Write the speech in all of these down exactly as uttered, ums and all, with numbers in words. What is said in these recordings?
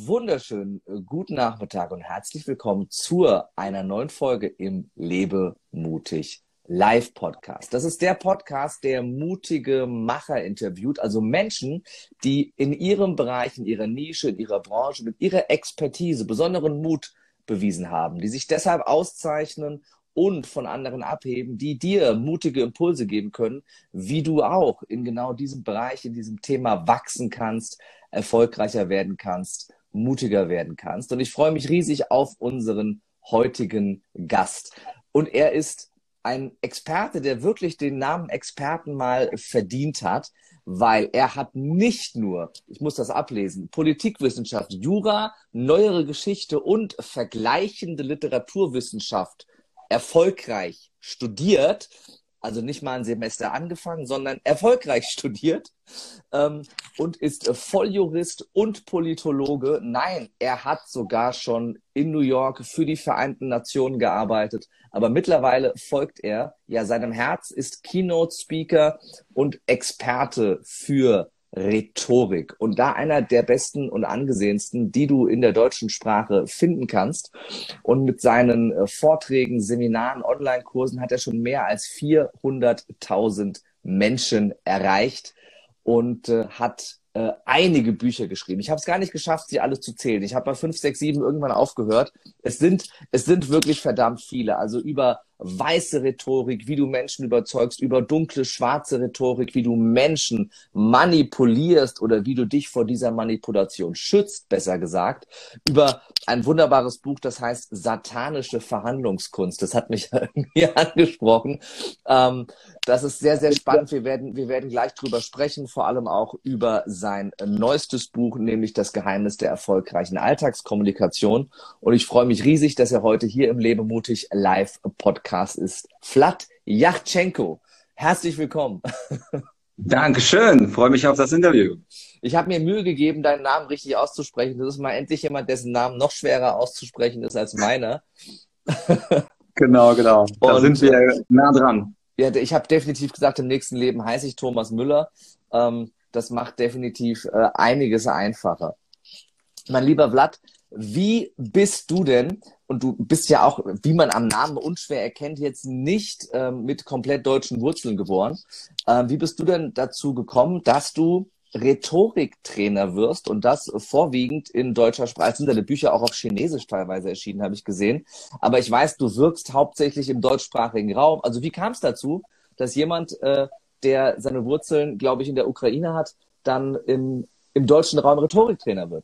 wunderschönen äh, guten Nachmittag und herzlich willkommen zu einer neuen Folge im Lebe mutig Live-Podcast. Das ist der Podcast, der mutige Macher interviewt, also Menschen, die in ihrem Bereich, in ihrer Nische, in ihrer Branche, mit ihrer Expertise besonderen Mut bewiesen haben, die sich deshalb auszeichnen und von anderen abheben, die dir mutige Impulse geben können, wie du auch in genau diesem Bereich, in diesem Thema wachsen kannst, erfolgreicher werden kannst, mutiger werden kannst. Und ich freue mich riesig auf unseren heutigen Gast. Und er ist ein Experte, der wirklich den Namen Experten mal verdient hat, weil er hat nicht nur, ich muss das ablesen, Politikwissenschaft, Jura, neuere Geschichte und vergleichende Literaturwissenschaft erfolgreich studiert, also nicht mal ein Semester angefangen, sondern erfolgreich studiert ähm, und ist äh, Volljurist und Politologe. Nein, er hat sogar schon in New York für die Vereinten Nationen gearbeitet, aber mittlerweile folgt er, ja seinem Herz, ist Keynote-Speaker und Experte für Rhetorik und da einer der besten und angesehensten, die du in der deutschen Sprache finden kannst. Und mit seinen äh, Vorträgen, Seminaren, Online-Kursen hat er schon mehr als vierhunderttausend Menschen erreicht und äh, hat äh, einige Bücher geschrieben. Ich habe es gar nicht geschafft, sie alle zu zählen. Ich habe bei fünf, sechs, sieben irgendwann aufgehört. Es sind, es sind wirklich verdammt viele. Also über weiße Rhetorik, wie du Menschen überzeugst, über dunkle, schwarze Rhetorik, wie du Menschen manipulierst oder wie du dich vor dieser Manipulation schützt, besser gesagt, über ein wunderbares Buch, das heißt Satanische Verhandlungskunst. Das hat mich irgendwie angesprochen. Ähm, das ist sehr, sehr spannend. Wir werden, wir werden gleich drüber sprechen, vor allem auch über sein neuestes Buch, nämlich Das Geheimnis der erfolgreichen Alltagskommunikation. Und ich freue mich riesig, dass er heute hier im Lebe mutig Live Podcast ist. Vlad Yachtschenko, herzlich willkommen. Dankeschön, freue mich auf das Interview. Ich habe mir Mühe gegeben, deinen Namen richtig auszusprechen. Das ist mal endlich jemand, dessen Namen noch schwerer auszusprechen ist als meiner. Genau, genau. Da Und, sind wir nah dran. Ja, ich habe definitiv gesagt, im nächsten Leben heiße ich Thomas Müller. Ähm, das macht definitiv äh, einiges einfacher. Mein lieber Vlad, wie bist du denn, und du bist ja auch, wie man am Namen unschwer erkennt, jetzt nicht ähm, mit komplett deutschen Wurzeln geboren. Ähm, wie bist du denn dazu gekommen, dass du Rhetoriktrainer wirst und das vorwiegend in deutscher Sprache? Es sind deine Bücher auch auf Chinesisch teilweise erschienen, habe ich gesehen. Aber ich weiß, du wirkst hauptsächlich im deutschsprachigen Raum. Also wie kam es dazu, dass jemand, äh, der seine Wurzeln, glaube ich, in der Ukraine hat, dann im, im deutschen Raum Rhetoriktrainer wird?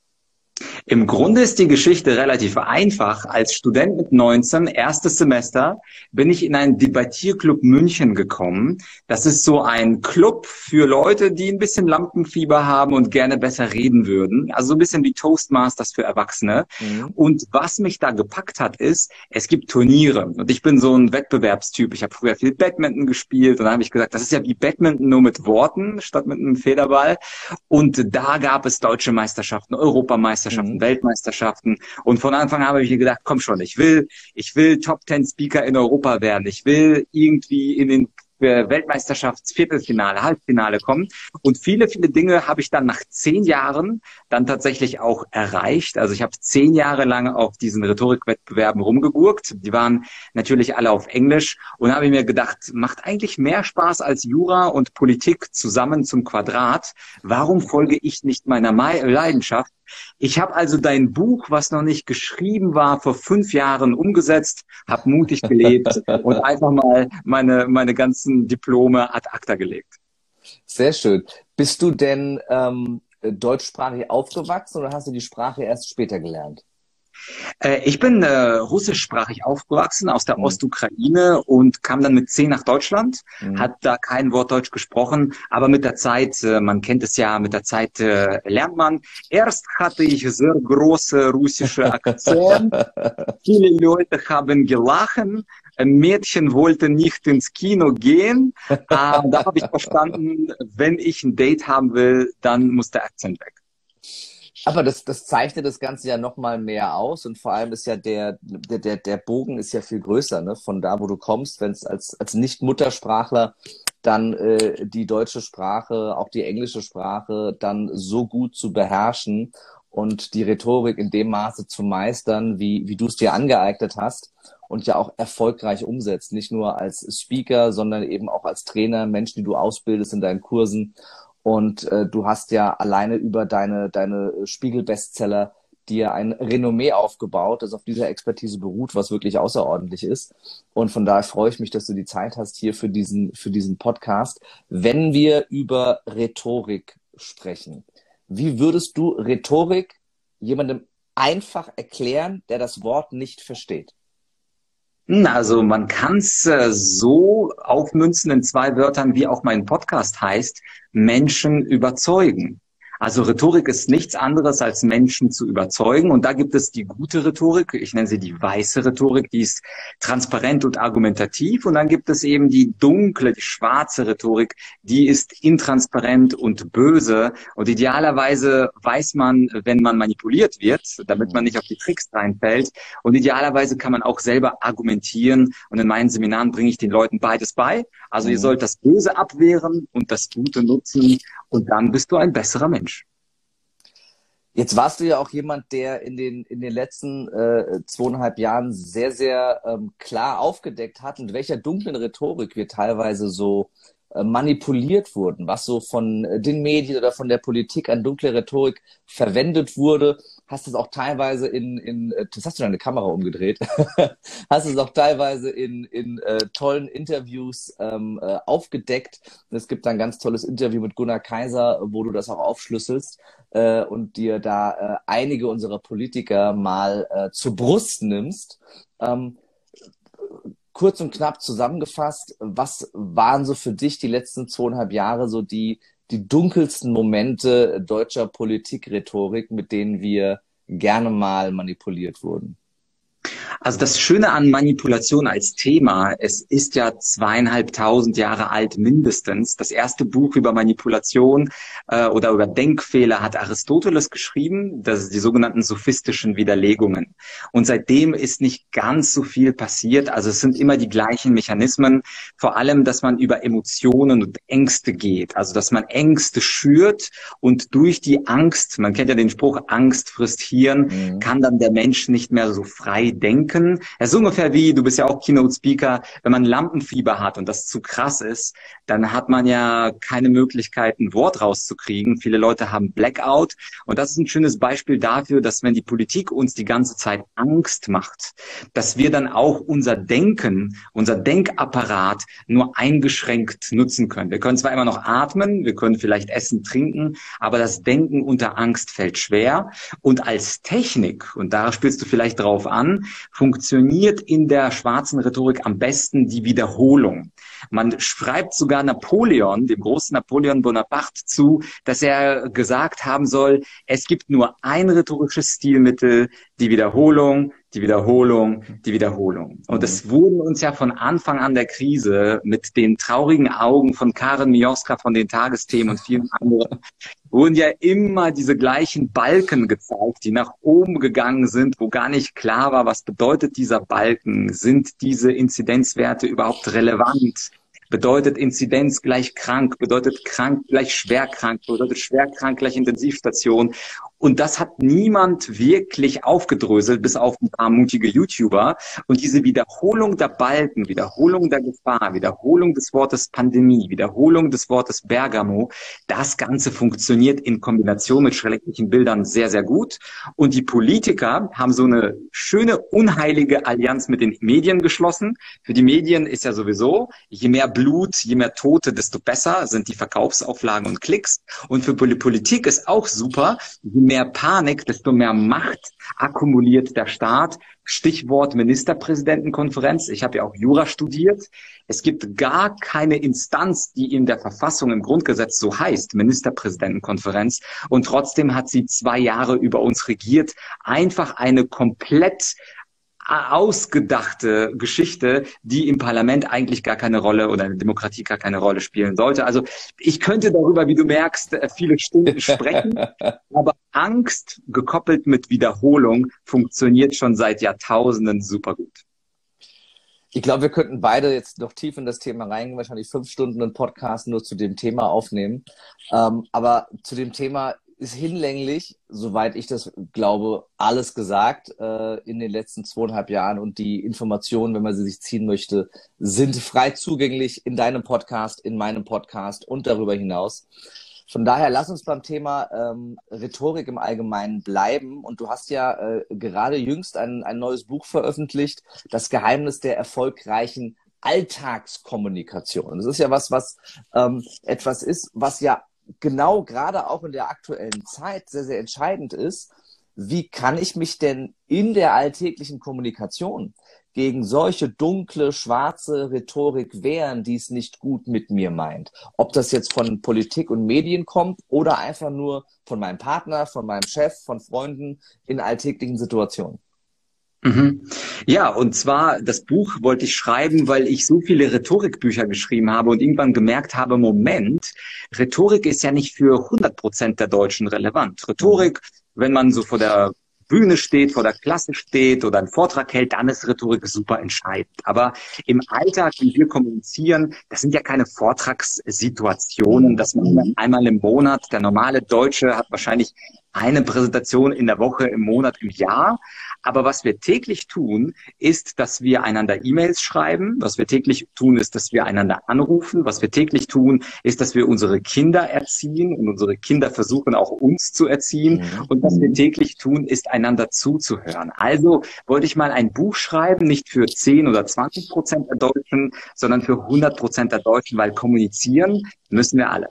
Im Grunde ist die Geschichte relativ einfach. Als Student mit neunzehn, erstes Semester, bin ich in einen Debattierclub München gekommen. Das ist so ein Club für Leute, die ein bisschen Lampenfieber haben und gerne besser reden würden. Also so ein bisschen wie Toastmasters für Erwachsene. Mhm. Und was mich da gepackt hat, ist, es gibt Turniere. Und ich bin so ein Wettbewerbstyp. Ich habe früher viel Badminton gespielt und dann habe ich gesagt, das ist ja wie Badminton nur mit Worten statt mit einem Federball. Und da gab es deutsche Meisterschaften, Europameisterschaften, mhm. Weltmeisterschaften. Und von Anfang an habe ich mir gedacht, komm schon, ich will, ich will Top Ten Speaker in Europa werden. Ich will irgendwie in den Weltmeisterschafts-Viertelfinale, Halbfinale kommen. Und viele, viele Dinge habe ich dann nach zehn Jahren dann tatsächlich auch erreicht. Also ich habe zehn Jahre lang auf diesen Rhetorikwettbewerben rumgegurkt. Die waren natürlich alle auf Englisch. Und habe ich mir gedacht, macht eigentlich mehr Spaß als Jura und Politik zusammen zum Quadrat. Warum folge ich nicht meiner Leidenschaft? Ich habe also dein Buch, was noch nicht geschrieben war, vor fünf Jahren umgesetzt, habe mutig gelebt und einfach mal meine meine ganzen Diplome ad acta gelegt. Sehr schön. Bist du denn ähm, deutschsprachig aufgewachsen oder hast du die Sprache erst später gelernt? Äh, ich bin äh, russischsprachig aufgewachsen aus der mhm. Ostukraine und kam dann mit zehn nach Deutschland, mhm. hat da kein Wort Deutsch gesprochen, aber mit der Zeit, äh, man kennt es ja, mit der Zeit äh, lernt man. Erst hatte ich sehr große russische Akzent, viele Leute haben gelacht, ein Mädchen wollte nicht ins Kino gehen, äh, da habe ich verstanden, wenn ich ein Date haben will, dann muss der Akzent weg. Aber das, das zeichnet das Ganze ja noch mal mehr aus und vor allem ist ja der, der, der, der Bogen ist ja viel größer, ne? Von da, wo du kommst, wenn es als, als Nicht-Muttersprachler dann äh, die deutsche Sprache, auch die englische Sprache dann so gut zu beherrschen und die Rhetorik in dem Maße zu meistern, wie, wie du es dir angeeignet hast und ja auch erfolgreich umsetzt. Nicht nur als Speaker, sondern eben auch als Trainer, Menschen, die du ausbildest in deinen Kursen. Und äh, du hast ja alleine über deine, deine Spiegel-Bestseller dir ein Renommee aufgebaut, das auf dieser Expertise beruht, was wirklich außerordentlich ist. Und von daher freue ich mich, dass du die Zeit hast hier für diesen, für diesen Podcast. Wenn wir über Rhetorik sprechen, wie würdest du Rhetorik jemandem einfach erklären, der das Wort nicht versteht? Also man kann es äh, so aufmünzen in zwei Wörtern, wie auch mein Podcast heißt, Menschen überzeugen. Also Rhetorik ist nichts anderes als Menschen zu überzeugen. Und da gibt es die gute Rhetorik, ich nenne sie die weiße Rhetorik, die ist transparent und argumentativ. Und dann gibt es eben die dunkle, die schwarze Rhetorik, die ist intransparent und böse. Und idealerweise weiß man, wenn man manipuliert wird, damit man nicht auf die Tricks reinfällt. Und idealerweise kann man auch selber argumentieren. Und in meinen Seminaren bringe ich den Leuten beides bei. Also ihr sollt das Böse abwehren und das Gute nutzen. Und dann bist du ein besserer Mensch. Jetzt warst du ja auch jemand, der in den, in den letzten äh, zweieinhalb Jahren sehr, sehr ähm, klar aufgedeckt hat, mit welcher dunklen Rhetorik wir teilweise so äh, manipuliert wurden, was so von äh, den Medien oder von der Politik an dunkle Rhetorik verwendet wurde. Hast es auch teilweise in, in äh, das hast du deine Kamera umgedreht, hast es auch teilweise in, in äh, tollen Interviews ähm, äh, aufgedeckt. Es gibt ein ganz tolles Interview mit Gunnar Kaiser, wo du das auch aufschlüsselst äh, und dir da äh, einige unserer Politiker mal äh, zur Brust nimmst. Ähm, kurz und knapp zusammengefasst, was waren so für dich die letzten zweieinhalb Jahre so die die dunkelsten Momente deutscher Politikrhetorik, mit denen wir gerne mal manipuliert wurden? Also das Schöne an Manipulation als Thema, es ist ja zweieinhalbtausend Jahre alt mindestens. Das erste Buch über Manipulation äh, oder über Denkfehler hat Aristoteles geschrieben, das ist die sogenannten sophistischen Widerlegungen. Und seitdem ist nicht ganz so viel passiert. Also es sind immer die gleichen Mechanismen, vor allem, dass man über Emotionen und Ängste geht. Also dass man Ängste schürt und durch die Angst, man kennt ja den Spruch, Angst frisst Hirn, mhm. kann dann der Mensch nicht mehr so frei denken. Es ist ungefähr wie, du bist ja auch Keynote-Speaker, wenn man Lampenfieber hat und das zu krass ist, dann hat man ja keine Möglichkeit, ein Wort rauszukriegen. Viele Leute haben Blackout und das ist ein schönes Beispiel dafür, dass wenn die Politik uns die ganze Zeit Angst macht, dass wir dann auch unser Denken, unser Denkapparat nur eingeschränkt nutzen können. Wir können zwar immer noch atmen, wir können vielleicht essen, trinken, aber das Denken unter Angst fällt schwer und als Technik, und da spielst du vielleicht drauf an, funktioniert in der schwarzen Rhetorik am besten die Wiederholung. Man schreibt sogar Napoleon, dem großen Napoleon Bonaparte, zu, dass er gesagt haben soll, es gibt nur ein rhetorisches Stilmittel, die Wiederholung, die Wiederholung, die Wiederholung. Und es wurden uns ja von Anfang an der Krise mit den traurigen Augen von Karen Mioska von den Tagesthemen und vielen anderen wurden ja immer diese gleichen Balken gezeigt, die nach oben gegangen sind, wo gar nicht klar war, was bedeutet dieser Balken? Sind diese Inzidenzwerte überhaupt relevant? Bedeutet Inzidenz gleich krank, bedeutet krank gleich schwer krank, bedeutet schwer krank gleich Intensivstation. Und das hat niemand wirklich aufgedröselt, bis auf ein paar mutige YouTuber. Und diese Wiederholung der Balken, Wiederholung der Gefahr, Wiederholung des Wortes Pandemie, Wiederholung des Wortes Bergamo, das Ganze funktioniert in Kombination mit schrecklichen Bildern sehr, sehr gut. Und die Politiker haben so eine schöne, unheilige Allianz mit den Medien geschlossen. Für die Medien ist ja sowieso, je mehr Blut, je mehr Tote, desto besser sind die Verkaufsauflagen und Klicks. Und für Politik ist auch super, je mehr Panik, desto mehr Macht akkumuliert der Staat. Stichwort Ministerpräsidentenkonferenz. Ich habe ja auch Jura studiert. Es gibt gar keine Instanz, die in der Verfassung im Grundgesetz so heißt, Ministerpräsidentenkonferenz. Und trotzdem hat sie zwei Jahre über uns regiert. Einfach eine komplett ausgedachte Geschichte, die im Parlament eigentlich gar keine Rolle oder in der Demokratie gar keine Rolle spielen sollte. Also ich könnte darüber, wie du merkst, viele Stunden sprechen, aber Angst gekoppelt mit Wiederholung funktioniert schon seit Jahrtausenden super gut. Ich glaube, wir könnten beide jetzt noch tief in das Thema reingehen, wahrscheinlich fünf Stunden einen Podcast nur zu dem Thema aufnehmen. Ähm, aber zu dem Thema ist hinlänglich, soweit ich das glaube, alles gesagt äh, in den letzten zweieinhalb Jahren und die Informationen, wenn man sie sich ziehen möchte, sind frei zugänglich in deinem Podcast, in meinem Podcast und darüber hinaus. Von daher lass uns beim Thema ähm, Rhetorik im Allgemeinen bleiben. Und du hast ja äh, gerade jüngst ein, ein neues Buch veröffentlicht, Das Geheimnis der erfolgreichen Alltagskommunikation. Das ist ja was, was ähm, etwas ist, was ja genau gerade auch in der aktuellen Zeit sehr, sehr entscheidend ist. Wie kann ich mich denn in der alltäglichen Kommunikation gegen solche dunkle, schwarze Rhetorik wehren, die es nicht gut mit mir meint? Ob das jetzt von Politik und Medien kommt oder einfach nur von meinem Partner, von meinem Chef, von Freunden in alltäglichen Situationen. Mhm. Ja, und zwar, das Buch wollte ich schreiben, weil ich so viele Rhetorikbücher geschrieben habe und irgendwann gemerkt habe, Moment, Rhetorik ist ja nicht für hundert Prozent der Deutschen relevant. Rhetorik, wenn man so vor der Bühne steht, vor der Klasse steht oder einen Vortrag hält, dann ist Rhetorik super entscheidend. Aber im Alltag, wie wir kommunizieren, das sind ja keine Vortragssituationen, dass man einmal im Monat, der normale Deutsche hat wahrscheinlich eine Präsentation in der Woche, im Monat, im Jahr. Aber was wir täglich tun, ist, dass wir einander E-Mails schreiben. Was wir täglich tun, ist, dass wir einander anrufen. Was wir täglich tun, ist, dass wir unsere Kinder erziehen und unsere Kinder versuchen auch uns zu erziehen. Und was wir täglich tun, ist einander zuzuhören. Also wollte ich mal ein Buch schreiben, nicht für zehn oder zwanzig Prozent der Deutschen, sondern für hundert Prozent der Deutschen, weil kommunizieren müssen wir alle.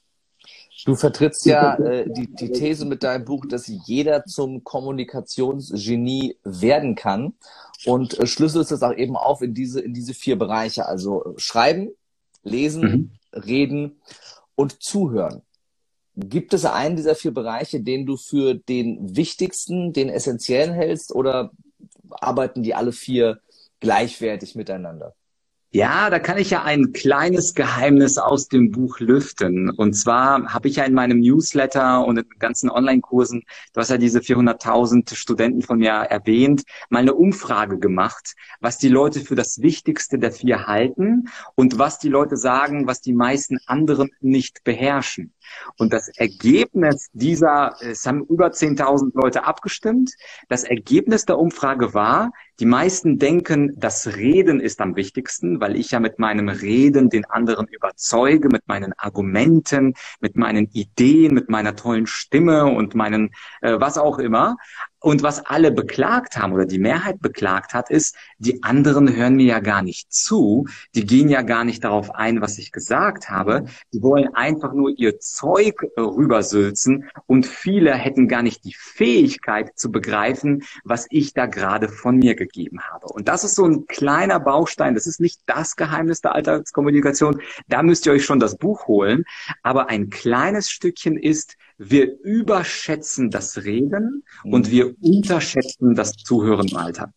Du vertrittst ja äh, die, die These mit deinem Buch, dass jeder zum Kommunikationsgenie werden kann und äh, schlüsselst es auch eben auf in diese, in diese vier Bereiche, also schreiben, lesen, mhm. reden und zuhören. Gibt es einen dieser vier Bereiche, den du für den wichtigsten, den essentiellen hältst, oder arbeiten die alle vier gleichwertig miteinander? Ja, da kann ich ja ein kleines Geheimnis aus dem Buch lüften. Und zwar habe ich ja in meinem Newsletter und in den ganzen Online-Kursen, du hast ja diese vierhunderttausend Studenten von mir erwähnt, mal eine Umfrage gemacht, was die Leute für das Wichtigste der vier halten und was die Leute sagen, was die meisten anderen nicht beherrschen. Und das Ergebnis dieser, es haben über zehntausend Leute abgestimmt, das Ergebnis der Umfrage war, die meisten denken, das Reden ist am wichtigsten, weil ich ja mit meinem Reden den anderen überzeuge, mit meinen Argumenten, mit meinen Ideen, mit meiner tollen Stimme und meinen, äh, was auch immer. Und was alle beklagt haben oder die Mehrheit beklagt hat, ist, die anderen hören mir ja gar nicht zu, die gehen ja gar nicht darauf ein, was ich gesagt habe, die wollen einfach nur ihr Zeug rübersülzen und viele hätten gar nicht die Fähigkeit zu begreifen, was ich da gerade von mir gegeben habe. Und das ist so ein kleiner Baustein, das ist nicht das Geheimnis der Alltagskommunikation, da müsst ihr euch schon das Buch holen, aber ein kleines Stückchen ist, wir überschätzen das Reden und wir unterschätzen das Zuhören im Alltag.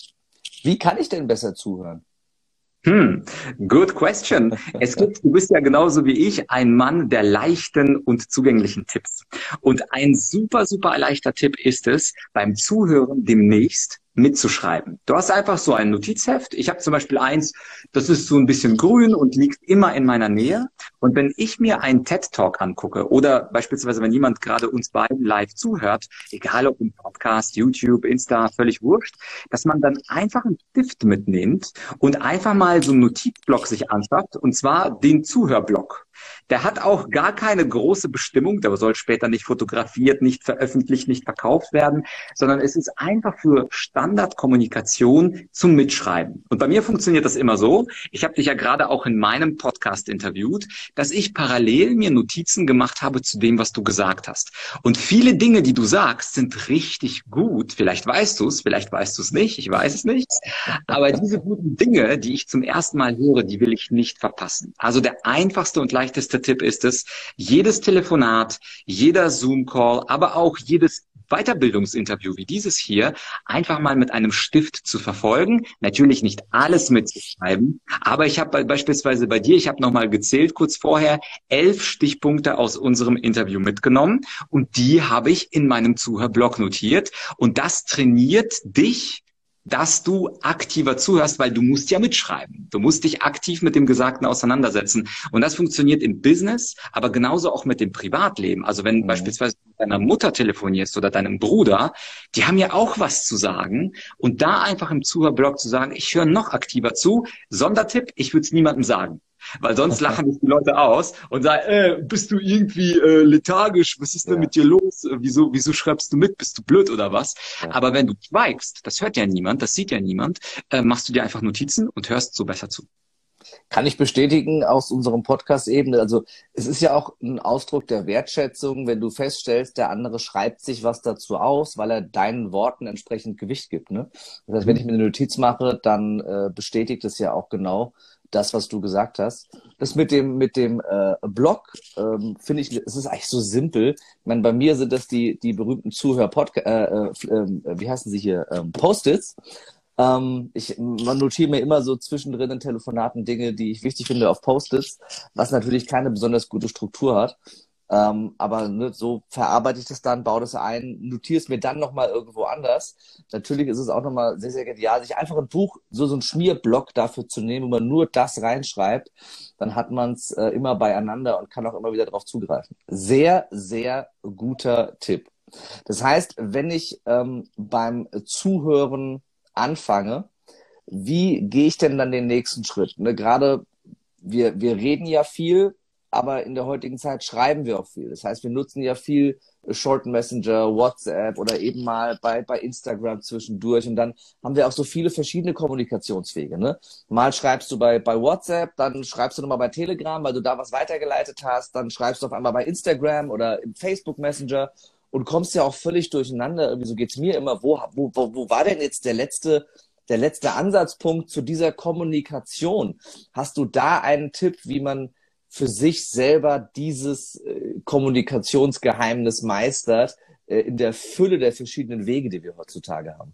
Wie kann ich denn besser zuhören? Hm, good question. Es gibt, du bist ja genauso wie ich ein Mann der leichten und zugänglichen Tipps. Und ein super, super leichter Tipp ist es, beim Zuhören demnächst mitzuschreiben. Du hast einfach so ein Notizheft. Ich habe zum Beispiel eins, das ist so ein bisschen grün und liegt immer in meiner Nähe. Und wenn ich mir einen TED-Talk angucke oder beispielsweise, wenn jemand gerade uns beiden live zuhört, egal ob im Podcast, YouTube, Insta, völlig wurscht, dass man dann einfach einen Stift mitnimmt und einfach mal so einen Notizblock sich anschafft, und zwar den Zuhörblock. Der hat auch gar keine große Bestimmung, der soll später nicht fotografiert, nicht veröffentlicht, nicht verkauft werden, sondern es ist einfach für Standardkommunikation zum Mitschreiben. Und bei mir funktioniert das immer so, ich habe dich ja gerade auch in meinem Podcast interviewt, dass ich parallel mir Notizen gemacht habe zu dem, was du gesagt hast. Und viele Dinge, die du sagst, sind richtig gut. Vielleicht weißt du es, vielleicht weißt du es nicht, ich weiß es nicht. Aber diese guten Dinge, die ich zum ersten Mal höre, die will ich nicht verpassen. Also der einfachste und leichteste Tipp ist es, jedes Telefonat, jeder Zoom-Call, aber auch jedes Weiterbildungsinterview wie dieses hier einfach mal mit einem Stift zu verfolgen. Natürlich nicht alles mitzuschreiben, aber ich habe beispielsweise bei dir, ich habe nochmal gezählt kurz vorher, elf Stichpunkte aus unserem Interview mitgenommen und die habe ich in meinem Zuhörblock notiert und das trainiert dich, dass du aktiver zuhörst, weil du musst ja mitschreiben. Du musst dich aktiv mit dem Gesagten auseinandersetzen. Und das funktioniert im Business, aber genauso auch mit dem Privatleben. Also wenn mhm. beispielsweise du deiner Mutter telefonierst oder deinem Bruder, die haben ja auch was zu sagen. Und da einfach im Zuhörblock zu sagen, ich höre noch aktiver zu. Sondertipp, ich würde es niemandem sagen. Weil sonst lachen dich die Leute aus und sagen, äh, bist du irgendwie äh, lethargisch? Was ist denn Ja. mit dir los? Wieso, wieso schreibst du mit? Bist du blöd oder was? Ja. Aber wenn du schweigst, das hört ja niemand, das sieht ja niemand, äh, machst du dir einfach Notizen und hörst so besser zu. Kann ich bestätigen aus unserem Podcast-Ebene. Also es ist ja auch ein Ausdruck der Wertschätzung, wenn du feststellst, der andere schreibt sich was dazu aus, weil er deinen Worten entsprechend Gewicht gibt. Ne? Das heißt, wenn ich mir eine Notiz mache, dann äh, bestätigt es ja auch genau das, was du gesagt hast. Das mit dem mit dem äh, Blog ähm, finde ich, es ist eigentlich so simpel. Ich meine, bei mir sind das die die berühmten Zuhör-Podcast, äh, äh, äh, wie heißen sie hier, ähm, Post-its. Ähm, ich man notiere mir immer so zwischendrin in Telefonaten Dinge, die ich wichtig finde, auf Post-its, was natürlich keine besonders gute Struktur hat. Ähm, aber ne, so verarbeite ich das dann, baue das ein, notiere es mir dann nochmal irgendwo anders. Natürlich ist es auch nochmal sehr, sehr genial, sich einfach ein Buch, so, so ein Schmierblock dafür zu nehmen, wo man nur das reinschreibt, dann hat man es äh, immer beieinander und kann auch immer wieder darauf zugreifen. Sehr, sehr guter Tipp. Das heißt, wenn ich ähm, beim Zuhören anfange, wie gehe ich denn dann den nächsten Schritt? Ne, gerade wir, wir reden ja viel, aber in der heutigen Zeit schreiben wir auch viel. Das heißt, wir nutzen ja viel Short Messenger, WhatsApp oder eben mal bei, bei Instagram zwischendurch. Und dann haben wir auch so viele verschiedene Kommunikationswege. Ne? Mal schreibst du bei, bei WhatsApp, dann schreibst du nochmal bei Telegram, weil du da was weitergeleitet hast. Dann schreibst du auf einmal bei Instagram oder im Facebook Messenger und kommst ja auch völlig durcheinander. Irgendwie so geht's mir immer. Wo, wo, wo, wo war denn jetzt der letzte der letzte Ansatzpunkt zu dieser Kommunikation? Hast du da einen Tipp, wie man für sich selber dieses äh, Kommunikationsgeheimnis meistert, äh, in der Fülle der verschiedenen Wege, die wir heutzutage haben?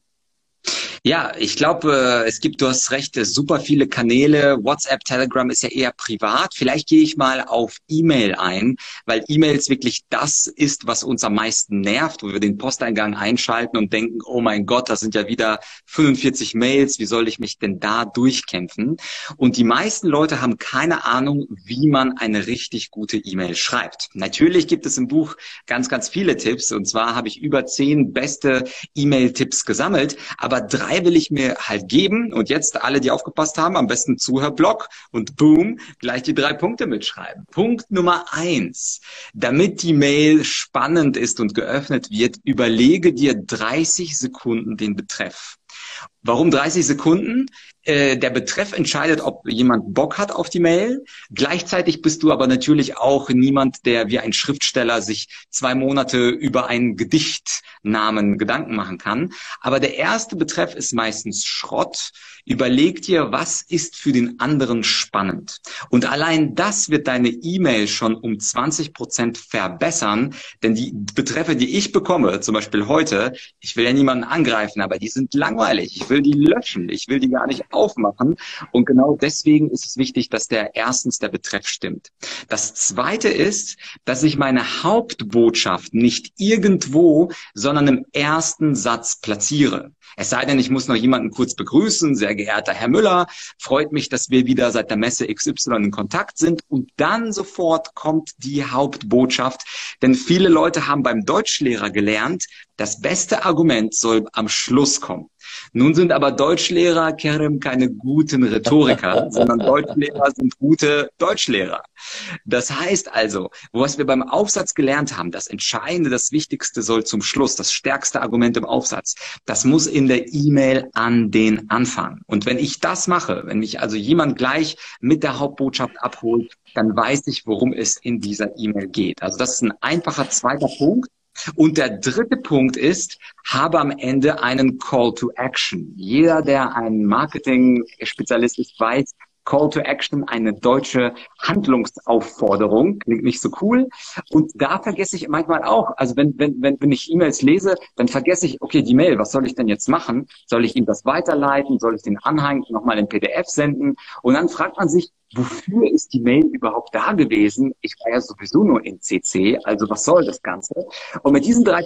Ja, ich glaube, es gibt, du hast recht, super viele Kanäle. WhatsApp, Telegram ist ja eher privat. Vielleicht gehe ich mal auf E-Mail ein, weil E-Mails wirklich das ist, was uns am meisten nervt, wo wir den Posteingang einschalten und denken, oh mein Gott, das sind ja wieder fünfundvierzig Mails, wie soll ich mich denn da durchkämpfen? Und die meisten Leute haben keine Ahnung, wie man eine richtig gute E-Mail schreibt. Natürlich gibt es im Buch ganz, ganz viele Tipps, und zwar habe ich über zehn beste E-Mail-Tipps gesammelt, aber drei will ich mir halt geben, und jetzt alle, die aufgepasst haben, am besten Zuhörblock und boom, gleich die drei Punkte mitschreiben. Punkt Nummer eins. Damit die Mail spannend ist und geöffnet wird, überlege dir dreißig Sekunden den Betreff. Warum dreißig Sekunden? Äh, der Betreff entscheidet, ob jemand Bock hat auf die Mail. Gleichzeitig bist du aber natürlich auch niemand, der wie ein Schriftsteller sich zwei Monate über einen Gedichtnamen Gedanken machen kann. Aber der erste Betreff ist meistens Schrott. Überleg dir, was ist für den anderen spannend? Und allein das wird deine E-Mail schon um zwanzig Prozent verbessern, denn die Betreffe, die ich bekomme, zum Beispiel heute, ich will ja niemanden angreifen, aber die sind langweilig. Ich will die löschen. Ich will die gar nicht aufmachen. Und genau deswegen ist es wichtig, dass der erstens der Betreff stimmt. Das zweite ist, dass ich meine Hauptbotschaft nicht irgendwo, sondern im ersten Satz platziere. Es sei denn, ich muss noch jemanden kurz begrüßen. Sehr geehrter Herr Müller, freut mich, dass wir wieder seit der Messe X Y in Kontakt sind. Und dann sofort kommt die Hauptbotschaft. Denn viele Leute haben beim Deutschlehrer gelernt, das beste Argument soll am Schluss kommen. Nun sind aber Deutschlehrer, Kerem, keine guten Rhetoriker, sondern Deutschlehrer sind gute Deutschlehrer. Das heißt also, was wir beim Aufsatz gelernt haben, das Entscheidende, das Wichtigste soll zum Schluss, das stärkste Argument im Aufsatz, das muss in der E-Mail an den Anfang. Und wenn ich das mache, wenn mich also jemand gleich mit der Hauptbotschaft abholt, dann weiß ich, worum es in dieser E-Mail geht. Also das ist ein einfacher zweiter Punkt. Und der dritte Punkt ist, habe am Ende einen Call to Action. Jeder, der ein Marketing-Spezialist ist, weiß, Call to Action, eine deutsche Handlungsaufforderung, klingt nicht so cool. Und da vergesse ich manchmal auch, also wenn, wenn, wenn, wenn ich E-Mails lese, dann vergesse ich, okay, die Mail, was soll ich denn jetzt machen? Soll ich ihm das weiterleiten? Soll ich den Anhang nochmal in P D F senden? Und dann fragt man sich, wofür ist die Mail überhaupt da gewesen? Ich war ja sowieso nur in C C, also was soll das Ganze? Und mit diesen drei Tipps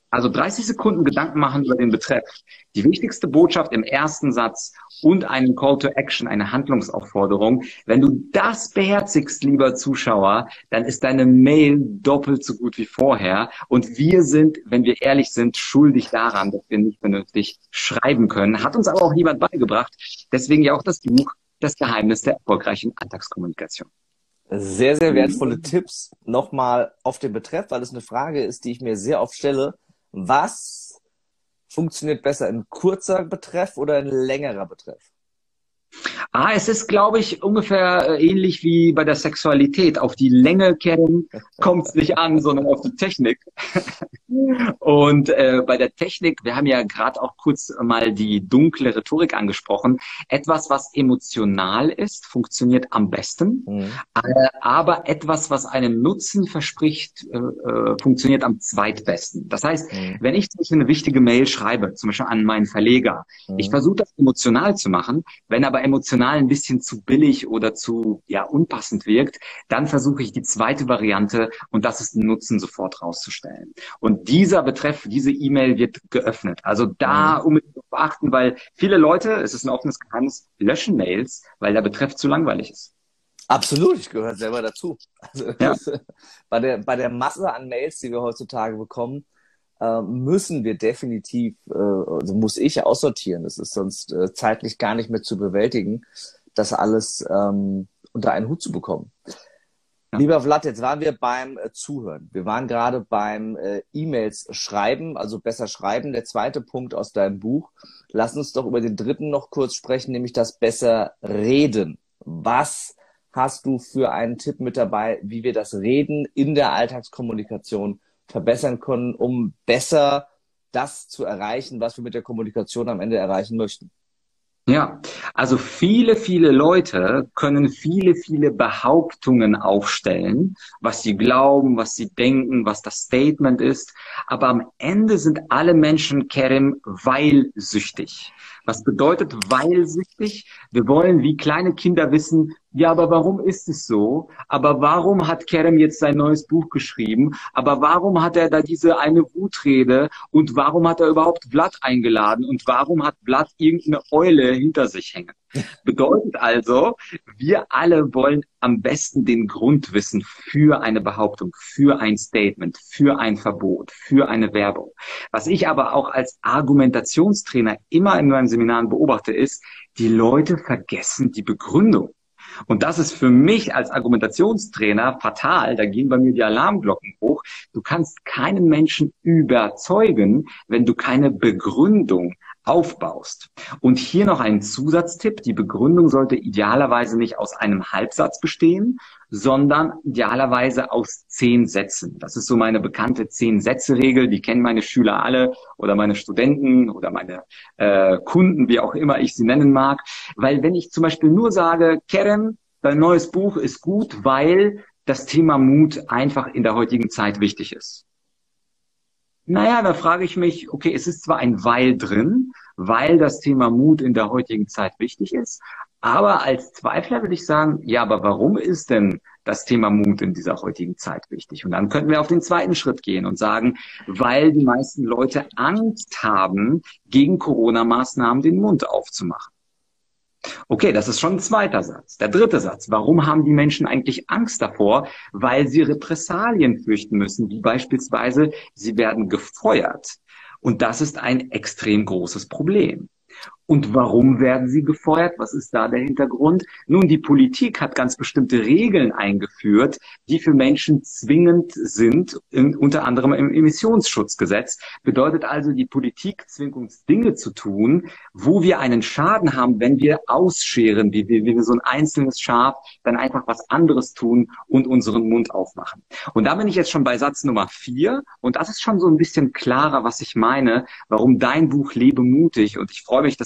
Also dreißig Sekunden Gedanken machen über den Betreff, die wichtigste Botschaft im ersten Satz und einen Call to Action, eine Handlungsaufforderung. Wenn du das beherzigst, lieber Zuschauer, dann ist deine Mail doppelt so gut wie vorher. Und wir sind, wenn wir ehrlich sind, schuldig daran, dass wir nicht vernünftig schreiben können. Hat uns aber auch niemand beigebracht. Deswegen ja auch das Buch Das Geheimnis der erfolgreichen Alltagskommunikation. Sehr, sehr wertvolle Tipps nochmal auf den Betreff, weil es eine Frage ist, die ich mir sehr oft stelle. Was funktioniert besser, ein kurzer Betreff oder ein längerer Betreff? Ah, es ist, glaube ich, ungefähr ähnlich wie bei der Sexualität. Auf die Länge, Karen, kommt es nicht an, sondern auf die Technik. Und äh, bei der Technik, wir haben ja gerade auch kurz mal die dunkle Rhetorik angesprochen. Etwas, was emotional ist, funktioniert am besten. Mhm. Äh, aber etwas, was einen Nutzen verspricht, äh, äh, funktioniert am zweitbesten. Das heißt, mhm. wenn ich zum Beispiel eine wichtige Mail schreibe, zum Beispiel an meinen Verleger, mhm. ich versuche das emotional zu machen, wenn aber emotional ein bisschen zu billig oder zu ja unpassend wirkt, dann versuche ich die zweite Variante und das ist den Nutzen sofort rauszustellen. Und dieser Betreff, diese E-Mail wird geöffnet. Also da unbedingt beachten, weil viele Leute, es ist ein offenes Geheimnis, löschen Mails, weil der Betreff zu langweilig ist. Absolut, ich gehöre selber dazu. Also ja. das, bei der bei der Masse an Mails, die wir heutzutage bekommen, äh, müssen wir definitiv, äh, also muss ich aussortieren. Das ist sonst äh, zeitlich gar nicht mehr zu bewältigen, das alles ähm, unter einen Hut zu bekommen. Ja. Lieber Vlad, jetzt waren wir beim äh, Zuhören. Wir waren gerade beim äh, E-Mails schreiben, also besser schreiben. Der zweite Punkt aus deinem Buch. Lass uns doch über den dritten noch kurz sprechen, nämlich das besser reden. Was hast du für einen Tipp mit dabei, wie wir das Reden in der Alltagskommunikation verbessern können, um besser das zu erreichen, was wir mit der Kommunikation am Ende erreichen möchten? Ja, also viele, viele Leute können viele, viele Behauptungen aufstellen, was sie glauben, was sie denken, was das Statement ist. Aber am Ende sind alle Menschen, Kerem, weilsüchtig. Was bedeutet weilsüchtig? Wir wollen wie kleine Kinder wissen, ja, aber warum ist es so? Aber warum hat Kerem jetzt sein neues Buch geschrieben? Aber warum hat er da diese eine Wutrede? Und warum hat er überhaupt Vlad eingeladen? Und warum hat Vlad irgendeine Eule hinter sich hängen? Bedeutet also, wir alle wollen am besten den Grund wissen für eine Behauptung, für ein Statement, für ein Verbot, für eine Werbung. Was ich aber auch als Argumentationstrainer immer in meinen Seminaren beobachte, ist, die Leute vergessen die Begründung. Und das ist für mich als Argumentationstrainer fatal. Da gehen bei mir die Alarmglocken hoch. Du kannst keinen Menschen überzeugen, wenn du keine Begründung aufbaust. Und hier noch ein Zusatztipp. Die Begründung sollte idealerweise nicht aus einem Halbsatz bestehen, sondern idealerweise aus zehn Sätzen. Das ist so meine bekannte Zehn-Sätze-Regel. Die kennen meine Schüler alle oder meine Studenten oder meine äh, Kunden, wie auch immer ich sie nennen mag. Weil wenn ich zum Beispiel nur sage, Kerem, dein neues Buch ist gut, weil das Thema Mut einfach in der heutigen Zeit wichtig ist. Naja, da frage ich mich, okay, es ist zwar ein Weil drin, weil das Thema Mut in der heutigen Zeit wichtig ist, aber als Zweifler würde ich sagen, ja, aber warum ist denn das Thema Mut in dieser heutigen Zeit wichtig? Und dann könnten wir auf den zweiten Schritt gehen und sagen, weil die meisten Leute Angst haben, gegen Corona-Maßnahmen den Mund aufzumachen. Okay, das ist schon ein zweiter Satz. Der dritte Satz. Warum haben die Menschen eigentlich Angst davor? Weil sie Repressalien fürchten müssen, wie beispielsweise, sie werden gefeuert. Und das ist ein extrem großes Problem. Und warum werden sie gefeuert? Was ist da der Hintergrund? Nun, die Politik hat ganz bestimmte Regeln eingeführt, die für Menschen zwingend sind, in, unter anderem im Emissionsschutzgesetz. Bedeutet also, die Politik zwingt uns Dinge zu tun, wo wir einen Schaden haben, wenn wir ausscheren, wie wir, wie wir so ein einzelnes Schaf dann einfach was anderes tun und unseren Mund aufmachen. Und da bin ich jetzt schon bei Satz Nummer vier. Und das ist schon so ein bisschen klarer, was ich meine, warum dein Buch Lebe mutig, und ich freue mich, dass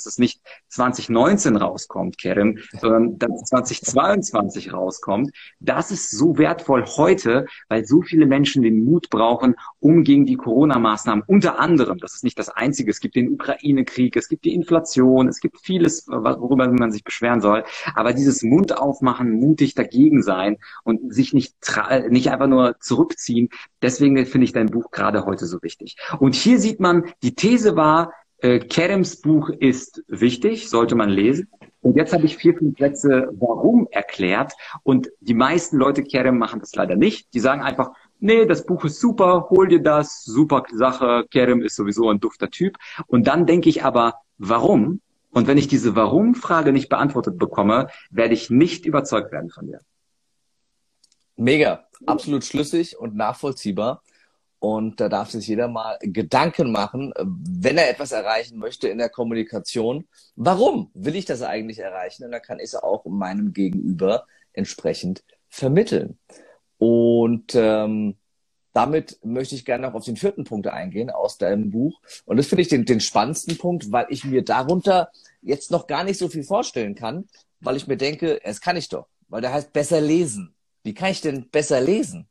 es nicht zwanzig neunzehn rauskommt, Kerem, sondern dass es zwanzig zweiundzwanzig rauskommt. Das ist so wertvoll heute, weil so viele Menschen den Mut brauchen, um gegen die Corona-Maßnahmen, unter anderem, das ist nicht das Einzige, es gibt den Ukraine-Krieg, es gibt die Inflation, es gibt vieles, worüber man sich beschweren soll, aber dieses Mund aufmachen, mutig dagegen sein und sich nicht, nicht einfach nur zurückziehen, deswegen finde ich dein Buch gerade heute so wichtig. Und hier sieht man, die These war, äh, Kerems Buch ist wichtig, sollte man lesen. Und jetzt habe ich vier, fünf Sätze warum erklärt. Und die meisten Leute, Kerem, machen das leider nicht. Die sagen einfach, nee, das Buch ist super, hol dir das, super Sache, Kerem ist sowieso ein dufter Typ. Und dann denke ich aber, warum? Und wenn ich diese Warum-Frage nicht beantwortet bekomme, werde ich nicht überzeugt werden von dir. Mega, absolut schlüssig und nachvollziehbar. Und da darf sich jeder mal Gedanken machen, wenn er etwas erreichen möchte in der Kommunikation. Warum will ich das eigentlich erreichen? Und dann kann ich es auch meinem Gegenüber entsprechend vermitteln. Und ähm, damit möchte ich gerne noch auf den vierten Punkt eingehen aus deinem Buch. Und das finde ich den, den spannendsten Punkt, weil ich mir darunter jetzt noch gar nicht so viel vorstellen kann, weil ich mir denke, es kann ich doch, weil der heißt besser lesen. Wie kann ich denn besser lesen?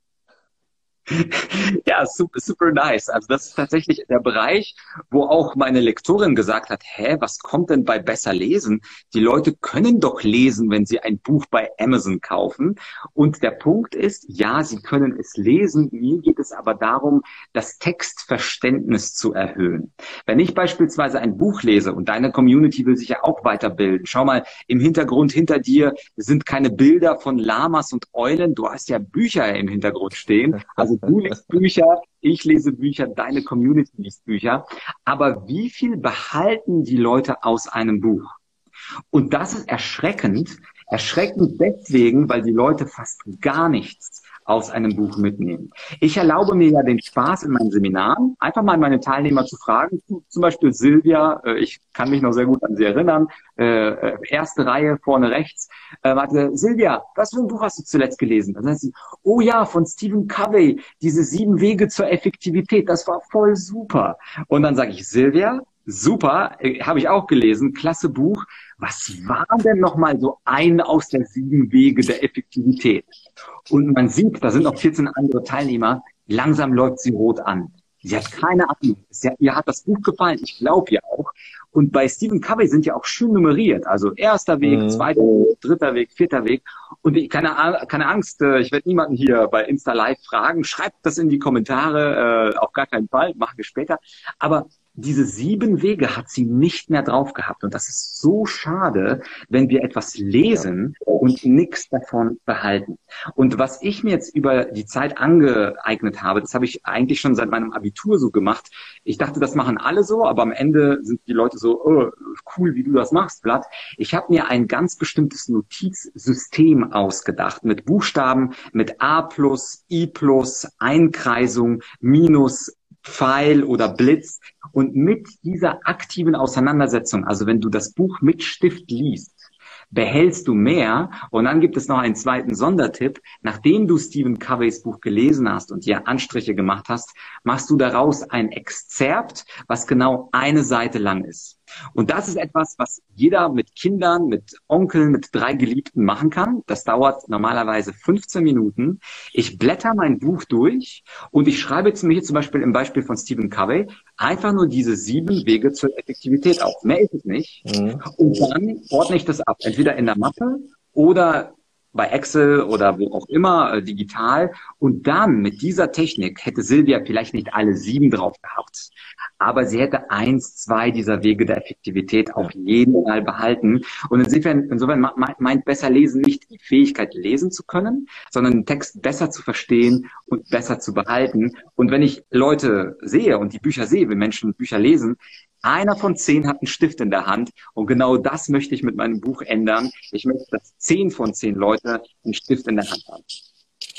Ja, super, super nice. Also das ist tatsächlich der Bereich, wo auch meine Lektorin gesagt hat, hä, was kommt denn bei besser lesen? Die Leute können doch lesen, wenn sie ein Buch bei Amazon kaufen. Und der Punkt ist, ja, sie können es lesen. Mir geht es aber darum, das Textverständnis zu erhöhen. Wenn ich beispielsweise ein Buch lese und deine Community will sich ja auch weiterbilden. Schau mal, im Hintergrund hinter dir sind keine Bilder von Lamas und Eulen. Du hast ja Bücher im Hintergrund stehen. Also du liest Bücher, ich lese Bücher, deine Community liest Bücher. Aber wie viel behalten die Leute aus einem Buch? Und das ist erschreckend. Erschreckend deswegen, weil die Leute fast gar nichts aus einem Buch mitnehmen. Ich erlaube mir ja den Spaß in meinen Seminaren, einfach mal meine Teilnehmer zu fragen, zum Beispiel Silvia, ich kann mich noch sehr gut an sie erinnern, äh, erste Reihe vorne rechts, äh, warte, Silvia, was für ein Buch hast du zuletzt gelesen? Dann sagt sie, oh ja, von Stephen Covey, diese sieben Wege zur Effektivität, das war voll super. Und dann sage ich, Silvia, super, äh, habe ich auch gelesen, klasse Buch. Was war denn nochmal so ein aus der sieben Wege der Effektivität? Und man sieht, da sind noch vierzehn andere Teilnehmer, langsam läuft sie rot an. Sie hat keine Ahnung. Sie hat, ihr hat das Buch gefallen, ich glaube ja auch. Und bei Stephen Covey sind ja auch schön nummeriert. Also erster Weg, mhm. zweiter Weg, dritter Weg, vierter Weg. Und ich, keine, keine Angst, ich werde niemanden hier bei Insta Live fragen. Schreibt das in die Kommentare, äh, auf gar keinen Fall, machen wir später. Aber diese sieben Wege hat sie nicht mehr drauf gehabt. Und das ist so schade, wenn wir etwas lesen und nichts davon behalten. Und was ich mir jetzt über die Zeit angeeignet habe, das habe ich eigentlich schon seit meinem Abitur so gemacht. Ich dachte, das machen alle so, aber am Ende sind die Leute so, oh, cool, wie du das machst, Blatt. Ich habe mir ein ganz bestimmtes Notizsystem ausgedacht mit Buchstaben, mit A plus, I plus, Einkreisung, Minus, Pfeil oder Blitz. Und mit dieser aktiven Auseinandersetzung, also wenn du das Buch mit Stift liest, behältst du mehr. Und dann gibt es noch einen zweiten Sondertipp. Nachdem du Stephen Coveys Buch gelesen hast und dir Anstriche gemacht hast, machst du daraus ein Exzerpt, was genau eine Seite lang ist. Und das ist etwas, was jeder mit Kindern, mit Onkeln, mit drei Geliebten machen kann. Das dauert normalerweise fünfzehn Minuten. Ich blätter mein Buch durch und ich schreibe zu mir zum Beispiel im Beispiel von Stephen Covey einfach nur diese sieben Wege zur Effektivität auf. Mehr ist es nicht. Mhm. Und dann ordne ich das ab. Entweder in der Mappe oder bei Excel oder wo auch immer, äh, digital. Und dann mit dieser Technik hätte Silvia vielleicht nicht alle sieben drauf gehabt. Aber sie hätte eins, zwei dieser Wege der Effektivität auf jeden Fall behalten. Und insofern, insofern meint besser lesen nicht die Fähigkeit, lesen zu können, sondern den Text besser zu verstehen und besser zu behalten. Und wenn ich Leute sehe und die Bücher sehe, wenn Menschen Bücher lesen, einer von zehn hat einen Stift in der Hand und genau das möchte ich mit meinem Buch ändern. Ich möchte, dass zehn von zehn Leute einen Stift in der Hand haben.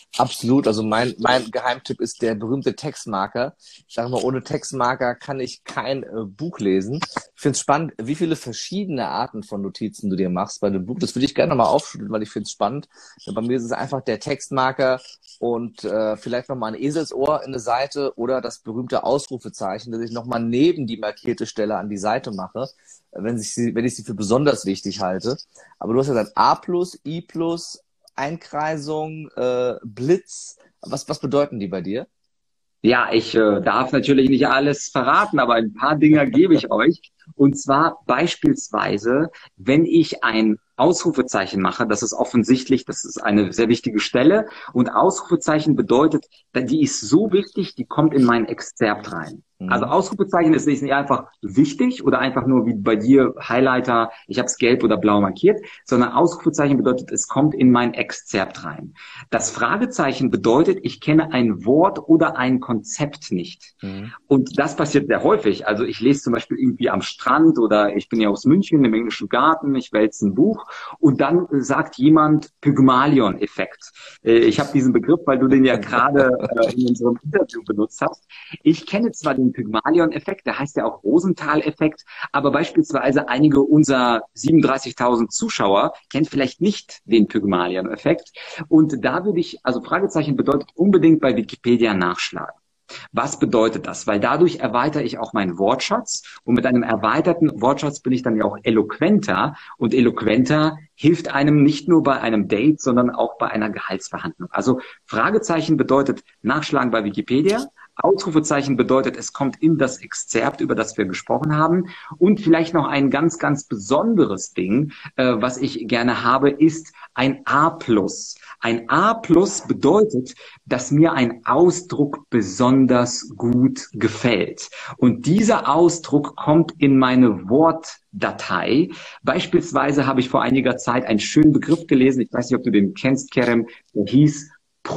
Absolut. Also mein, mein Geheimtipp ist der berühmte Textmarker. Ich sage mal, ohne Textmarker kann ich kein äh, Buch lesen. Ich finde es spannend, wie viele verschiedene Arten von Notizen du dir machst bei einem Buch. Das würde ich gerne nochmal aufschlüsseln, weil ich finde es spannend. Bei mir ist es einfach der Textmarker und äh, vielleicht nochmal ein Eselsohr in eine Seite oder das berühmte Ausrufezeichen, das ich nochmal neben die markierte Stelle an die Seite mache, wenn ich sie, wenn ich sie für besonders wichtig halte. Aber du hast ja dann A plus, I plus, Einkreisung, äh, Blitz. Was, was bedeuten die bei dir? Ja, ich äh, darf natürlich nicht alles verraten, aber ein paar Dinge gebe ich euch. Und zwar beispielsweise, wenn ich ein Ausrufezeichen mache, das ist offensichtlich, das ist eine sehr wichtige Stelle. Und Ausrufezeichen bedeutet, die ist so wichtig, die kommt in mein Exzerpt rein. Also Mhm. Ausrufezeichen ist nicht einfach wichtig oder einfach nur wie bei dir Highlighter, ich habe es gelb oder blau markiert, sondern Ausrufezeichen bedeutet, es kommt in mein Exzerpt rein. Das Fragezeichen bedeutet, ich kenne ein Wort oder ein Konzept nicht. Mhm. Und das passiert sehr häufig. Also ich lese zum Beispiel irgendwie am Strand oder ich bin ja aus München im englischen Garten, ich wälze ein Buch und dann sagt jemand Pygmalion-Effekt. Ich habe diesen Begriff, weil du den ja gerade in unserem Interview benutzt hast. Ich kenne zwar den Pygmalion-Effekt, der heißt ja auch Rosenthal-Effekt, aber beispielsweise einige unserer siebenunddreißigtausend Zuschauer kennen vielleicht nicht den Pygmalion-Effekt. Und da würde ich, also Fragezeichen bedeutet unbedingt bei Wikipedia nachschlagen. Was bedeutet das? Weil dadurch erweitere ich auch meinen Wortschatz und mit einem erweiterten Wortschatz bin ich dann ja auch eloquenter und eloquenter hilft einem nicht nur bei einem Date, sondern auch bei einer Gehaltsverhandlung. Also Fragezeichen bedeutet nachschlagen bei Wikipedia. Ausrufezeichen bedeutet, es kommt in das Exzerpt, über das wir gesprochen haben. Und vielleicht noch ein ganz, ganz besonderes Ding, äh, was ich gerne habe, ist ein A plus. Ein A plus bedeutet, dass mir ein Ausdruck besonders gut gefällt. Und dieser Ausdruck kommt in meine Wortdatei. Beispielsweise habe ich vor einiger Zeit einen schönen Begriff gelesen. Ich weiß nicht, ob du den kennst, Kerem. Der hieß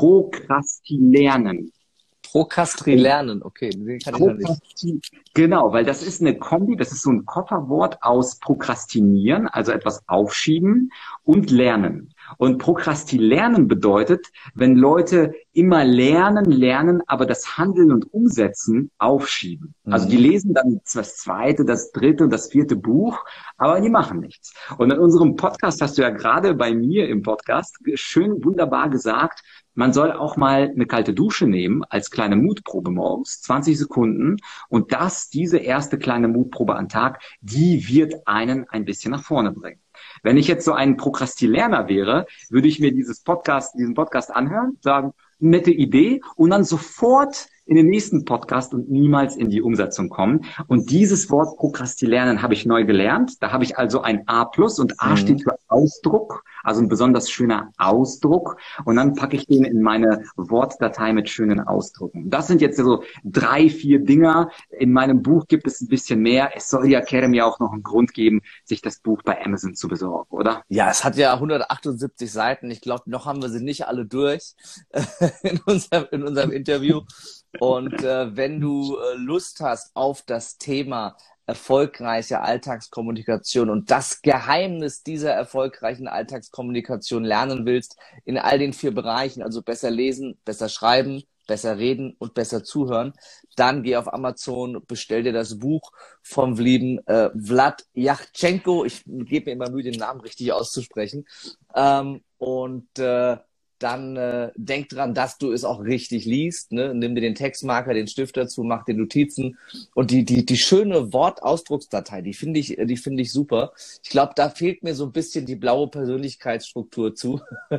Prokrastinieren. Prokrastinieren, okay, den kann ich noch nicht. Genau, weil das ist eine Kombi, das ist so ein Kofferwort aus Prokrastinieren, also etwas aufschieben und lernen. Und Prokrastinieren bedeutet, wenn Leute immer lernen, lernen, aber das Handeln und Umsetzen aufschieben. Mhm. Also die lesen dann das zweite, das dritte und das vierte Buch, aber die machen nichts. Und in unserem Podcast hast du ja gerade bei mir im Podcast schön wunderbar gesagt, man soll auch mal eine kalte Dusche nehmen als kleine Mutprobe morgens, zwanzig Sekunden. Und das, diese erste kleine Mutprobe am Tag, die wird einen ein bisschen nach vorne bringen. Wenn ich jetzt so ein Prokrastinerner wäre, würde ich mir dieses Podcast, diesen Podcast anhören, sagen, nette Idee und dann sofort in den nächsten Podcast und niemals in die Umsetzung kommen. Und dieses Wort Prokrastinieren habe ich neu gelernt. Da habe ich also ein A plus und A mhm. steht für Ausdruck, also ein besonders schöner Ausdruck. Und dann packe ich den in meine Wortdatei mit schönen Ausdrucken. Das sind jetzt so drei, vier Dinger. In meinem Buch gibt es ein bisschen mehr. Es soll ja Kerem ja auch noch einen Grund geben, sich das Buch bei Amazon zu besorgen, oder? Ja, es hat ja hundertachtundsiebzig Seiten. Ich glaube, noch haben wir sie nicht alle durch in unserem, in unserem Interview. Und äh, wenn du äh, Lust hast auf das Thema erfolgreiche Alltagskommunikation und das Geheimnis dieser erfolgreichen Alltagskommunikation lernen willst, in all den vier Bereichen, also besser lesen, besser schreiben, besser reden und besser zuhören, dann geh auf Amazon, bestell dir das Buch vom lieben äh, Vlad Yachtschenko. Ich gebe mir immer Mühe, den Namen richtig auszusprechen. Ähm, und äh, dann äh, denk dran, dass du es auch richtig liest. Ne? Nimm dir den Textmarker, den Stift dazu, mach dir Notizen. Und die die die schöne Wortausdrucksdatei, die finde ich, die finde ich super. Ich glaube, da fehlt mir so ein bisschen die blaue Persönlichkeitsstruktur zu,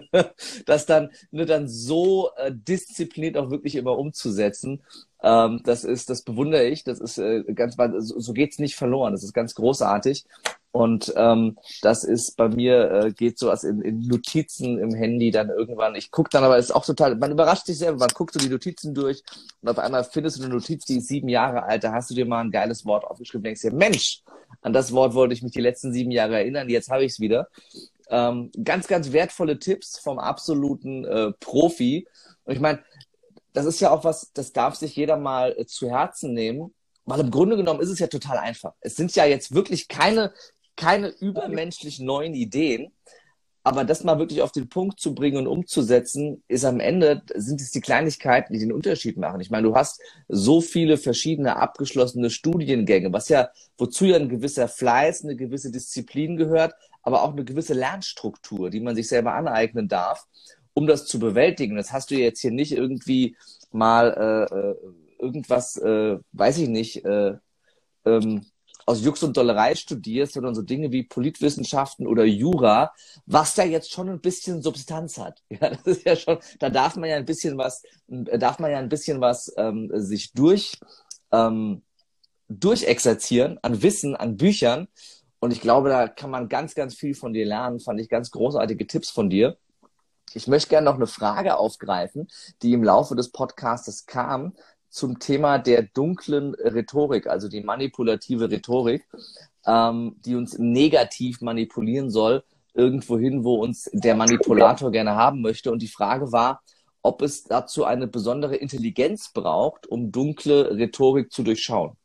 das dann ne, dann so äh, diszipliniert auch wirklich immer umzusetzen. Ähm, das ist, das bewundere ich. Das ist äh, ganz, so, so geht's nicht verloren. Das ist ganz großartig. Und ähm, das ist bei mir, äh, geht so als in, in Notizen im Handy dann irgendwann. Ich gucke dann aber, ist auch total, man überrascht sich selber, man guckt so die Notizen durch und auf einmal findest du eine Notiz, die ist sieben Jahre alt, da hast du dir mal ein geiles Wort aufgeschrieben, denkst dir, Mensch, an das Wort wollte ich mich die letzten sieben Jahre erinnern, jetzt habe ich es wieder. Ähm, ganz, ganz wertvolle Tipps vom absoluten äh, Profi. Und ich meine, das ist ja auch was, das darf sich jeder mal äh, zu Herzen nehmen, weil im Grunde genommen ist es ja total einfach. Es sind ja jetzt wirklich keine keine übermenschlich neuen Ideen, Aber das mal wirklich auf den Punkt zu bringen und umzusetzen, ist am Ende, sind es die Kleinigkeiten, die den Unterschied machen. Ich meine, du hast so viele verschiedene abgeschlossene Studiengänge, was ja, wozu ja ein gewisser Fleiß, eine gewisse Disziplin gehört, aber auch eine gewisse Lernstruktur, die man sich selber aneignen darf, um das zu bewältigen. Das hast du jetzt hier nicht irgendwie mal äh, irgendwas, äh, weiß ich nicht, äh, ähm, aus Jux und Dollerei studierst, sondern so Dinge wie Politwissenschaften oder Jura, was da jetzt schon ein bisschen Substanz hat. Ja, das ist ja schon, da darf man ja ein bisschen was, darf man ja ein bisschen was ähm, sich durch ähm, durchexerzieren an Wissen, an Büchern. Und ich glaube, da kann man ganz, ganz viel von dir lernen. Fand ich ganz großartige Tipps von dir. Ich möchte gerne noch eine Frage aufgreifen, die im Laufe des Podcastes kam, zum Thema der dunklen Rhetorik, also die manipulative Rhetorik, ähm, die uns negativ manipulieren soll, irgendwohin, wo uns der Manipulator gerne haben möchte. Und die Frage war, ob es dazu eine besondere Intelligenz braucht, um dunkle Rhetorik zu durchschauen.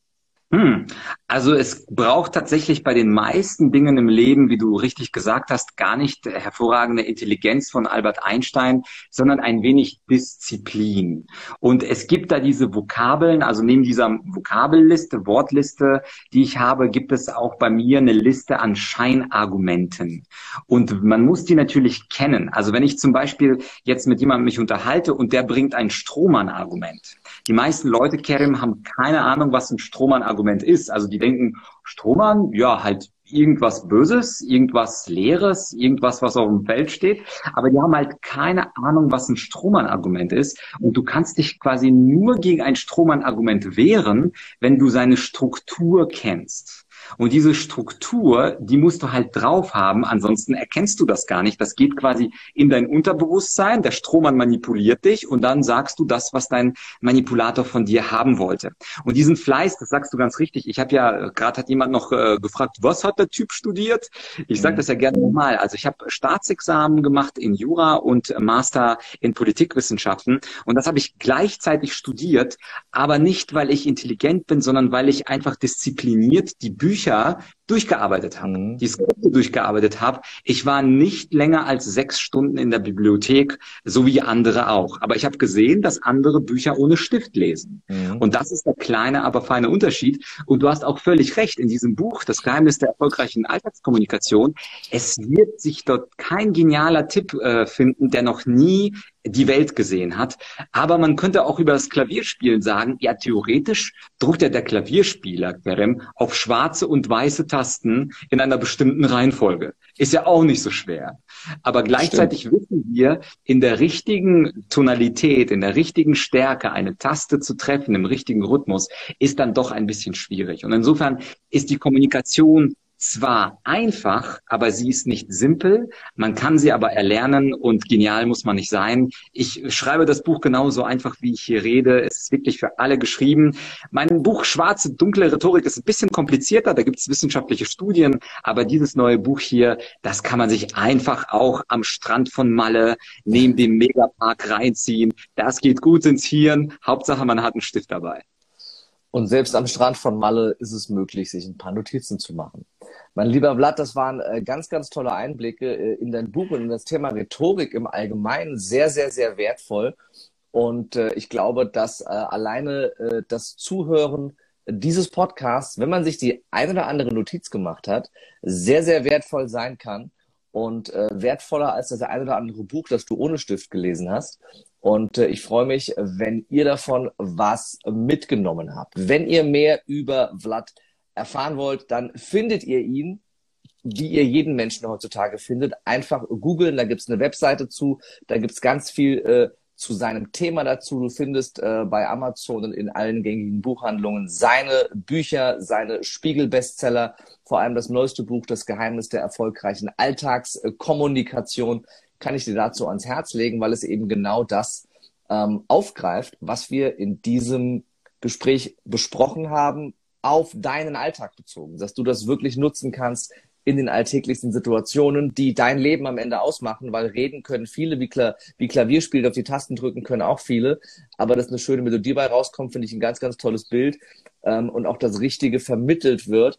Hm. Also es braucht tatsächlich bei den meisten Dingen im Leben, wie du richtig gesagt hast, gar nicht hervorragende Intelligenz von Albert Einstein, sondern ein wenig Disziplin. Und es gibt da diese Vokabeln, also neben dieser Vokabelliste, Wortliste, die ich habe, gibt es auch bei mir eine Liste an Scheinargumenten. Und man muss die natürlich kennen. Also wenn ich zum Beispiel jetzt mit jemandem mich unterhalte und der bringt ein Strohmann-Argument. Die meisten Leute, Kerim, haben keine Ahnung, was ein Strohmann-Argument ist. Also die denken, Strohmann, ja, halt irgendwas Böses, irgendwas Leeres, irgendwas, was auf dem Feld steht. Aber die haben halt keine Ahnung, was ein Strohmann-Argument ist. Und du kannst dich quasi nur gegen ein Strohmann-Argument wehren, wenn du seine Struktur kennst. Und diese Struktur, die musst du halt drauf haben, ansonsten erkennst du das gar nicht. Das geht quasi in dein Unterbewusstsein, der Strohmann manipuliert dich und dann sagst du das, was dein Manipulator von dir haben wollte. Und diesen Fleiß, das sagst du ganz richtig. Ich habe ja, gerade hat jemand noch äh, gefragt, was hat der Typ studiert? Ich sage das ja gerne nochmal. Also ich habe Staatsexamen gemacht in Jura und Master in Politikwissenschaften und das habe ich gleichzeitig studiert, aber nicht, weil ich intelligent bin, sondern weil ich einfach diszipliniert die Bücher durchgearbeitet habe, Mhm. die Skripte durchgearbeitet habe. Ich war nicht länger als sechs Stunden in der Bibliothek, so wie andere auch. Aber ich habe gesehen, dass andere Bücher ohne Stift lesen. Mhm. Und das ist der kleine, aber feine Unterschied. Und du hast auch völlig recht, in diesem Buch, Das Geheimnis der erfolgreichen Alltagskommunikation, es wird sich dort kein genialer Tipp äh, finden, der noch nie die Welt gesehen hat. Aber man könnte auch über das Klavierspielen sagen, ja, theoretisch druckt ja der Klavierspieler, Kerem, auf schwarze und weiße Tasten in einer bestimmten Reihenfolge. Ist ja auch nicht so schwer. Aber gleichzeitig Stimmt. wissen wir, in der richtigen Tonalität, in der richtigen Stärke eine Taste zu treffen, im richtigen Rhythmus, ist dann doch ein bisschen schwierig. Und insofern ist die Kommunikation zwar einfach, aber sie ist nicht simpel. Man kann sie aber erlernen und genial muss man nicht sein. Ich schreibe das Buch genauso einfach, wie ich hier rede. Es ist wirklich für alle geschrieben. Mein Buch Schwarze, dunkle Rhetorik ist ein bisschen komplizierter. Da gibt es wissenschaftliche Studien. Aber dieses neue Buch hier, das kann man sich einfach auch am Strand von Malle neben dem Megapark reinziehen. Das geht gut ins Hirn. Hauptsache, man hat einen Stift dabei. Und selbst am Strand von Malle ist es möglich, sich ein paar Notizen zu machen. Mein lieber Vlad, das waren äh, ganz, ganz tolle Einblicke äh, in dein Buch und in das Thema Rhetorik im Allgemeinen. Sehr, sehr, sehr wertvoll. Und äh, ich glaube, dass äh, alleine äh, das Zuhören dieses Podcasts, wenn man sich die ein oder andere Notiz gemacht hat, sehr, sehr wertvoll sein kann. Und äh, wertvoller als das ein oder andere Buch, das du ohne Stift gelesen hast. Und äh, ich freue mich, wenn ihr davon was mitgenommen habt. Wenn ihr mehr über Vlad erfahren wollt, dann findet ihr ihn, wie ihr jeden Menschen heutzutage findet. Einfach googeln, da gibt's eine Webseite zu, da gibt's ganz viel äh, zu seinem Thema dazu. Du findest äh, bei Amazon und in allen gängigen Buchhandlungen seine Bücher, seine Spiegel-Bestseller, vor allem das neueste Buch, Das Geheimnis der erfolgreichen Alltagskommunikation, kann ich dir dazu ans Herz legen, weil es eben genau das ähm, aufgreift, was wir in diesem Gespräch besprochen haben, auf deinen Alltag bezogen, dass du das wirklich nutzen kannst in den alltäglichsten Situationen, die dein Leben am Ende ausmachen, weil reden können viele, wie, Kla wie Klavierspielen auf die Tasten drücken können auch viele, aber dass eine schöne Melodie bei rauskommt, finde ich ein ganz, ganz tolles Bild ähm, und auch das Richtige vermittelt wird,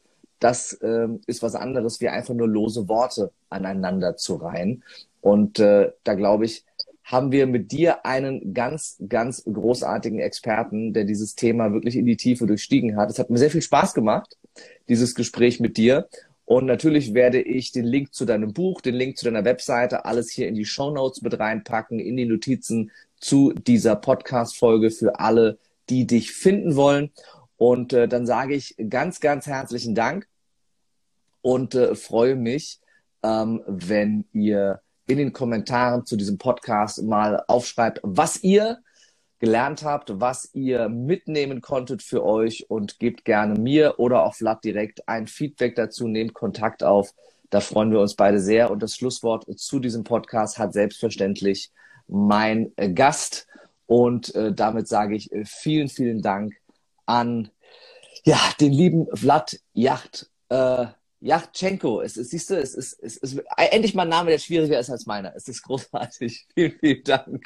das ähm, ist was anderes, wie einfach nur lose Worte aneinander zu reihen. Und äh, da glaube ich, haben wir mit dir einen ganz, ganz großartigen Experten, der dieses Thema wirklich in die Tiefe durchstiegen hat. Es hat mir sehr viel Spaß gemacht, dieses Gespräch mit dir. Und natürlich werde ich den Link zu deinem Buch, den Link zu deiner Webseite, alles hier in die Shownotes mit reinpacken, in die Notizen zu dieser Podcast-Folge für alle, die dich finden wollen. Und äh, dann sage ich ganz, ganz herzlichen Dank und äh, freue mich, ähm, wenn ihr in den Kommentaren zu diesem Podcast mal aufschreibt, was ihr gelernt habt, was ihr mitnehmen konntet für euch, und gebt gerne mir oder auch Vlad direkt ein Feedback dazu, nehmt Kontakt auf. Da freuen wir uns beide sehr. Und das Schlusswort zu diesem Podcast hat selbstverständlich mein äh, Gast. Und äh, damit sage ich äh, vielen, vielen Dank an ja, den lieben Vlad Yacht, äh, Yachtchenko. Es ist, siehst du, es ist, es ist endlich mal ein Name, der schwieriger ist als meiner. Es ist großartig. Vielen, vielen Dank.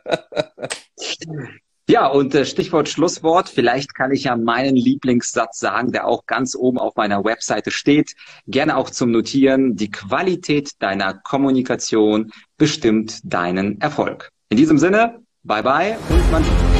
Ja, und äh, Stichwort Schlusswort. Vielleicht kann ich ja meinen Lieblingssatz sagen, der auch ganz oben auf meiner Webseite steht. Gerne auch zum Notieren. Die Qualität deiner Kommunikation bestimmt deinen Erfolg. In diesem Sinne, bye bye und man sieht.